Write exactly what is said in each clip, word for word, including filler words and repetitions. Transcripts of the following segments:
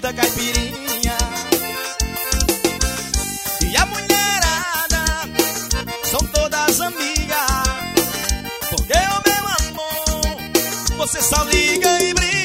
muita caipirinha. E a mulherada são todas amigas, porque o meu amor você só liga e briga.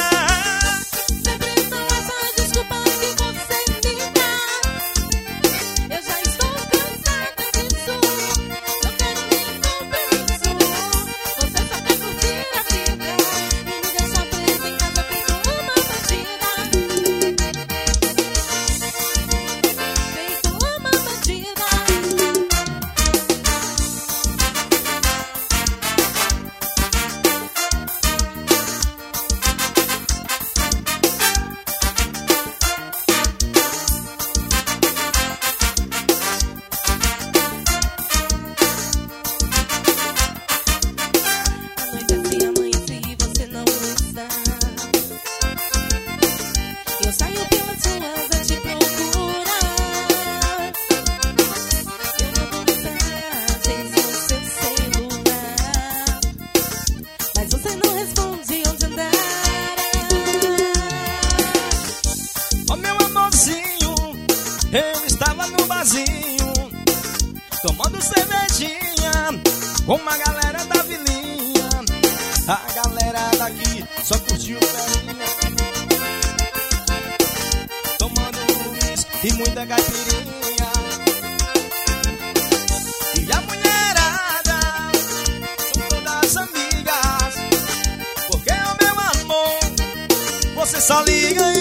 Eu estava no barzinho, tomando cervejinha com uma galera da vilinha. A galera daqui só curtiu perninha, tomando uísque e muita caipirinha. E a mulherada são todas amigas, porque o meu amor você só liga